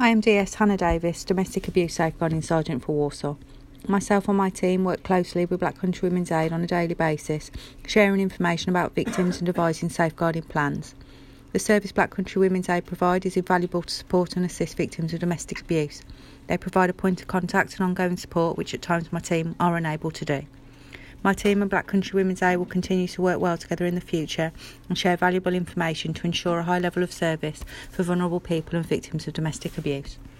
I am DS Hannah Davis, Domestic Abuse Safeguarding Sergeant for Walsall. Myself and my team work closely with Black Country Women's Aid on a daily basis, sharing information about victims and devising safeguarding plans. The service Black Country Women's Aid provide is invaluable to support and assist victims of domestic abuse. They provide a point of contact and ongoing support which at times my team are unable to do. My team and Black Country Women's Aid will continue to work well together in the future and share valuable information to ensure a high level of service for vulnerable people and victims of domestic abuse.